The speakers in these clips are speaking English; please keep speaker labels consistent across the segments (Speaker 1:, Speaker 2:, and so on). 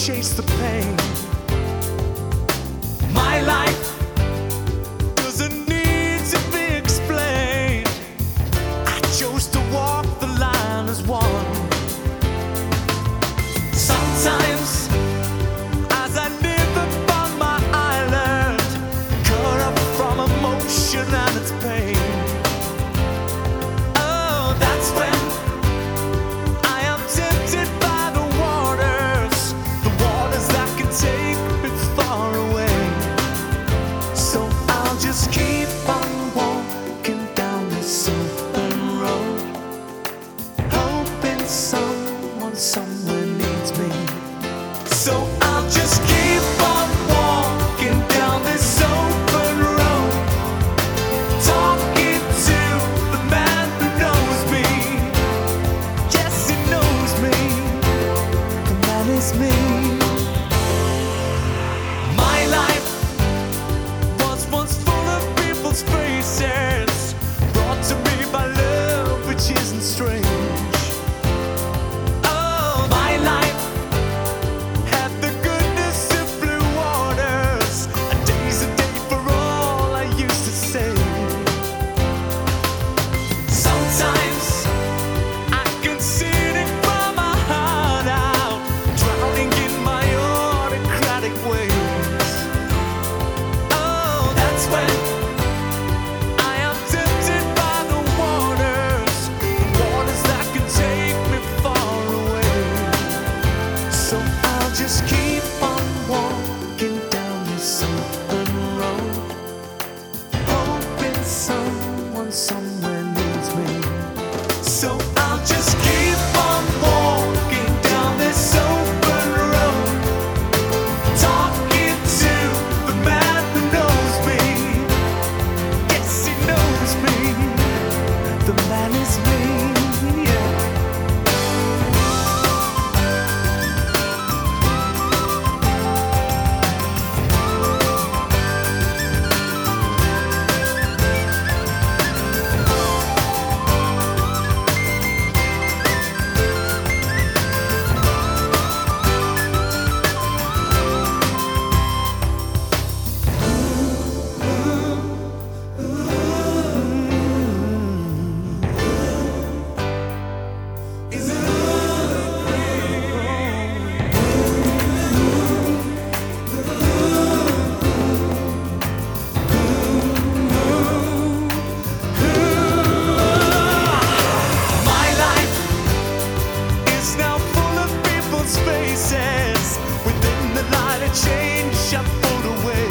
Speaker 1: chase the pain. My life doesn't need to be explained. I chose to walk the line as one. Sometimes, as I live upon my island, caught up from emotion and its pain. Oh, that's when I am tempted by the waters that can take me far away. So I'll just keep on walking down this open road, hoping someone somewhere needs me. So I'll just keep on walking down this open road, talking to the man who knows me. Yes, he knows me. The man is me. My life was once full of people's faces, brought to me by love which isn't strange. Oh, my life had the goodness of blue waters. A day's a day for all I used to say. Sometimes I consider cry my heart out, drowning in my autocratic ways. Oh, that's when I am tempted by the waters that can take me far away. So I'll just keep on walking down this open road, hoping someone somewhere needs me. So I'll just keep on walking down this open road, talking to the man who knows me. Yes, he knows me. The man is me. Yeah. My life is now full of people's faces. Within the light of change, I float away.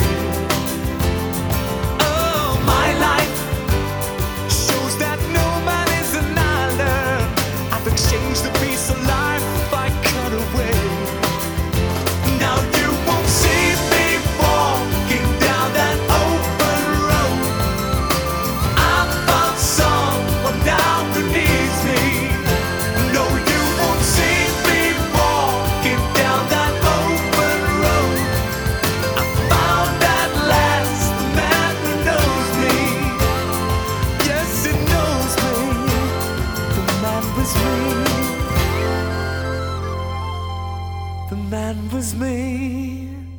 Speaker 1: Oh, my life shows that no man is an island. I've exchanged the piece of life I cut away. Now you won't see me walking down that open road. I've found someone now who needs me. No, you won't see me walking down that open road. I found at last the man who knows me. Yes, he knows me. The man was me. The man was me.